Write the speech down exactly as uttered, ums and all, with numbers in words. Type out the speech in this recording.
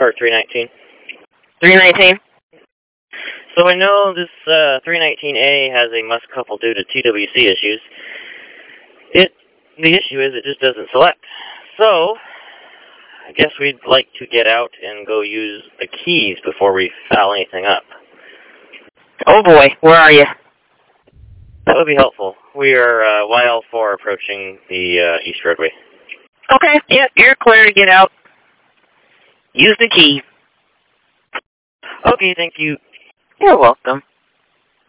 part three nineteen. three nineteen? So I know this uh, three nineteen A has a must couple due to T W C issues. It The issue is it just doesn't select. So I guess we'd like to get out and go use the keys before we foul anything up. Oh boy, where are you? That would be helpful. We are uh, Y L four approaching the uh, East Roadway. Okay, yeah, you're clear to get out. Use the key. Okay, thank you. You're welcome.